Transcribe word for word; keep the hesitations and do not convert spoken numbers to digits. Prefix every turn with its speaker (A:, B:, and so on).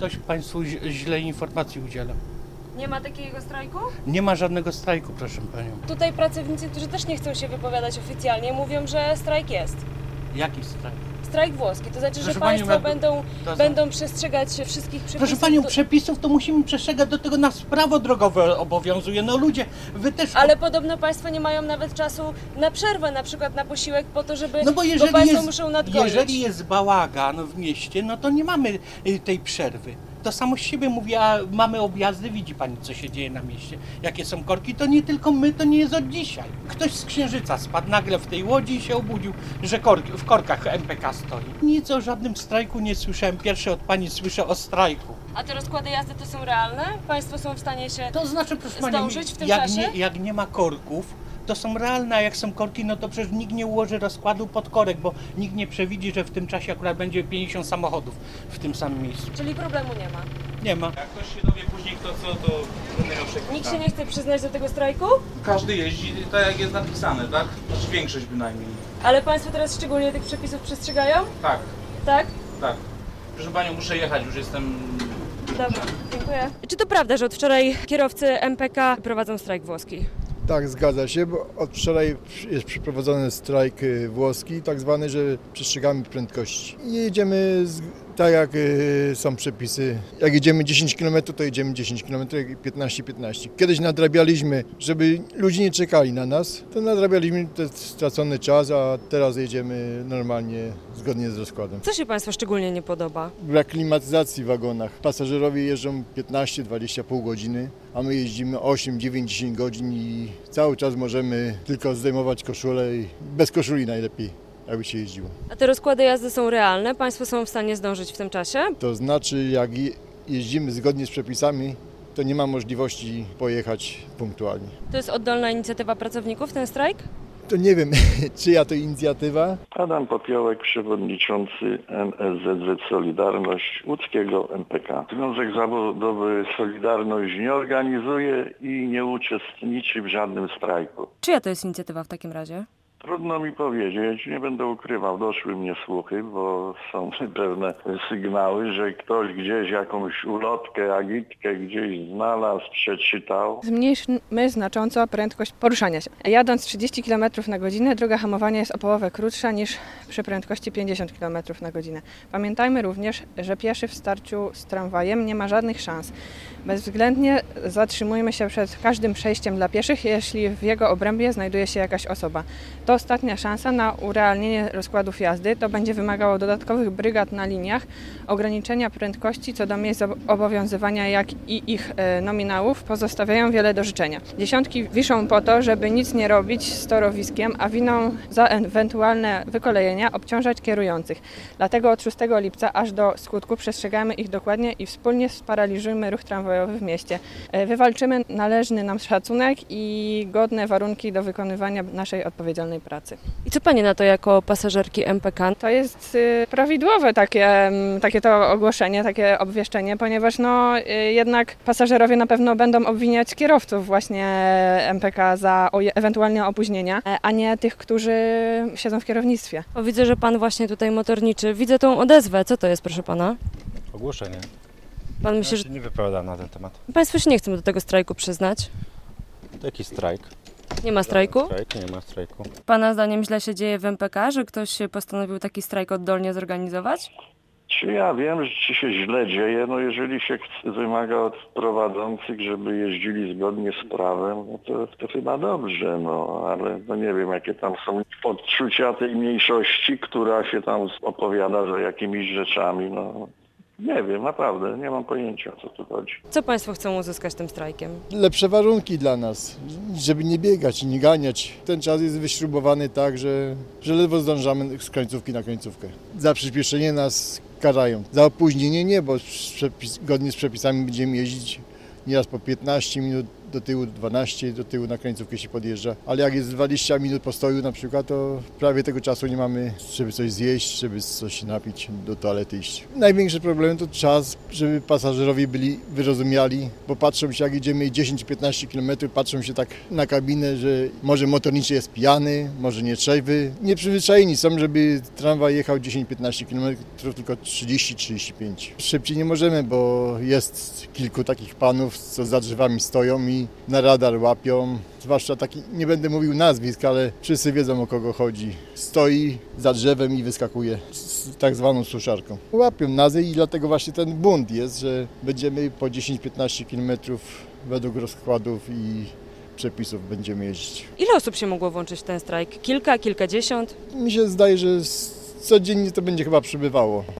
A: ktoś Państwu źle informacji udziela.
B: Nie ma takiego strajku?
A: Nie ma żadnego strajku, proszę Panią.
B: Tutaj pracownicy, którzy też nie chcą się wypowiadać oficjalnie, mówią, że strajk jest.
A: Jaki strajk?
B: Strajk włoski, to znaczy,
A: Proszę
B: że
A: Panią,
B: Państwo
A: jak-
B: będą,
A: to za-
B: będą przestrzegać wszystkich przepisów.
A: Proszę Panią,
B: do-
A: przepisów to musimy przestrzegać, do tego nas prawo drogowe obowiązuje. No ludzie, Wy też...
B: Ale podobno Państwo nie mają nawet czasu na przerwę, na przykład na posiłek po to, żeby...
A: No bo jeżeli,
B: Państwo
A: jest,
B: muszą nadgonić.
A: jeżeli jest bałagan w mieście, no to nie mamy y, tej przerwy. To samo z siebie mówi, a mamy objazdy, widzi Pani, co się dzieje na mieście. Jakie są korki, to nie tylko my, to nie jest od dzisiaj. Ktoś z Księżyca spadł nagle w tej łodzi i się obudził, że korki, w korkach M P K stoi. Nic o żadnym strajku nie słyszałem. Pierwszy od Pani słyszę o strajku.
B: A te rozkłady jazdy to są realne? Państwo są w stanie się...
A: To znaczy, proszę Pani,
B: Zdążyć w tym
A: jak,
B: czasie?
A: nie, jak nie ma korków, to są realne, a jak są korki, no to przecież nikt nie ułoży rozkładu pod korek, bo nikt nie przewidzi, że w tym czasie akurat będzie pięćdziesiąt samochodów w tym samym miejscu.
B: Czyli problemu nie ma.
A: Nie ma.
C: Jak ktoś się dowie później kto co, to będę miał przekaz.
B: Nikt się nie chce przyznać do tego strajku?
C: Każdy jeździ tak jak jest napisane, tak? Znaczy większość bynajmniej.
B: Ale Państwo teraz szczególnie tych przepisów przestrzegają?
C: Tak,
B: Tak?
C: tak. Proszę Panią, muszę jechać, już jestem...
B: Dobra, dziękuję. Czy to prawda, że od wczoraj kierowcy M P K prowadzą strajk włoski?
D: Tak, zgadza się, bo od wczoraj jest przeprowadzony strajk y, włoski, tak zwany, że przestrzegamy prędkości. I jedziemy z, tak jak y, są przepisy. Jak jedziemy dziesięć kilometrów, to jedziemy dziesięć kilometrów, jak piętnaście piętnaście. Kiedyś nadrabialiśmy, żeby ludzie nie czekali na nas, to nadrabialiśmy ten stracony czas, a teraz jedziemy normalnie, zgodnie z rozkładem.
B: Co się Państwu szczególnie nie podoba?
D: Brak klimatyzacji w wagonach. Pasażerowie jeżdżą piętnaście dwadzieścia pół godziny, a my jeździmy osiem, dziewięć, dziesięć godzin i cały czas możemy tylko zdejmować koszulę i bez koszuli najlepiej, jakby się jeździło.
B: A te rozkłady jazdy są realne? Państwo są w stanie zdążyć w tym czasie?
D: To znaczy, jak je- jeździmy zgodnie z przepisami, to nie ma możliwości pojechać punktualnie.
B: To jest oddolna inicjatywa pracowników, ten strajk?
D: To nie wiem, czyja to inicjatywa.
E: Adam Popiołek, przewodniczący N S Z Z Solidarność łódzkiego M P K. Związek Zawodowy Solidarność nie organizuje i nie uczestniczy w żadnym strajku.
B: Czyja to jest inicjatywa w takim razie?
E: Trudno mi powiedzieć, nie będę ukrywał, doszły mnie słuchy, bo są pewne sygnały, że ktoś gdzieś jakąś ulotkę, agitkę gdzieś znalazł, przeczytał.
F: Zmniejszymy znacząco prędkość poruszania się. Jadąc trzydzieści kilometrów na godzinę, droga hamowania jest o połowę krótsza niż przy prędkości pięćdziesiąt kilometrów na godzinę. Pamiętajmy również, że pieszy w starciu z tramwajem nie ma żadnych szans. Bezwzględnie zatrzymujmy się przed każdym przejściem dla pieszych, jeśli w jego obrębie znajduje się jakaś osoba. To ostatnia szansa na urealnienie rozkładów jazdy. To będzie wymagało dodatkowych brygad na liniach, ograniczenia prędkości co do miejsc obowiązywania, jak i ich e, nominałów pozostawiają wiele do życzenia. Dziesiątki wiszą po to, żeby nic nie robić z torowiskiem, a winą za ewentualne wykolejenia obciążać kierujących. Dlatego od szóstego lipca aż do skutku przestrzegamy ich dokładnie i wspólnie sparaliżujmy ruch tramwajowy w mieście. E, Wywalczymy należny nam szacunek i godne warunki do wykonywania naszej odpowiedzialnej pracy.
B: I co Pani na to jako pasażerki M P K?
F: To jest y, prawidłowe takie, mm, takie to ogłoszenie, takie obwieszczenie, ponieważ no, y, jednak pasażerowie na pewno będą obwiniać kierowców właśnie M P K za oje- ewentualne opóźnienia, e, a nie tych, którzy siedzą w kierownictwie.
B: O, widzę, że Pan właśnie tutaj motorniczy. Widzę tą odezwę. Co to jest, proszę Pana?
G: Ogłoszenie.
B: Pan
G: Ja
B: myśli,
G: się
B: że
G: nie wypowiadam na ten temat.
B: Państwo się nie chcą do tego strajku przyznać?
G: Jaki strajk?
B: Nie ma strajku?
G: Strajk? Nie ma strajku.
B: Pana zdaniem źle się dzieje w M P K, że ktoś postanowił taki strajk oddolnie zorganizować?
E: Czy ja wiem, że ci się źle dzieje, no jeżeli się chce, wymaga od prowadzących, żeby jeździli zgodnie z prawem, no to, to chyba dobrze, no ale no nie wiem, jakie tam są odczucia tej mniejszości, która się tam opowiada za jakimiś rzeczami, no nie wiem, naprawdę, nie mam pojęcia, o co tu chodzi.
B: Co Państwo chcą uzyskać tym strajkiem?
D: Lepsze warunki dla nas, żeby nie biegać i nie ganiać. Ten czas jest wyśrubowany tak, że, że ledwo zdążamy z końcówki na końcówkę. Za przyspieszenie nas karają. Za opóźnienie nie, bo przepis, zgodnie z przepisami będziemy jeździć nieraz po piętnaście minut, do tyłu, dwanaście do tyłu na końcówkę się podjeżdża. Ale jak jest dwadzieścia minut postoju na przykład, to prawie tego czasu nie mamy, żeby coś zjeść, żeby coś napić, do toalety iść. Największy problem to czas, żeby pasażerowie byli wyrozumiali, bo patrzą się, jak idziemy dziesięć piętnaście kilometrów, patrzą się tak na kabinę, że może motorniczy jest pijany, może nie trzeźwy. Nieprzyzwyczajeni są, żeby tramwaj jechał dziesięć piętnaście kilometrów, tylko trzydzieści trzydzieści pięć. Szybciej nie możemy, bo jest kilku takich panów, co za drzewami stoją i na radar łapią. Zwłaszcza taki, nie będę mówił nazwisk, ale wszyscy wiedzą, o kogo chodzi. Stoi za drzewem i wyskakuje z tak zwaną suszarką. Łapią nazy i dlatego właśnie ten bunt jest, że będziemy po dziesięć piętnaście kilometrów według rozkładów i przepisów będziemy jeździć.
B: Ile osób się mogło włączyć w ten strajk? Kilka, kilkadziesiąt?
D: Mi się zdaje, że codziennie to będzie chyba przybywało.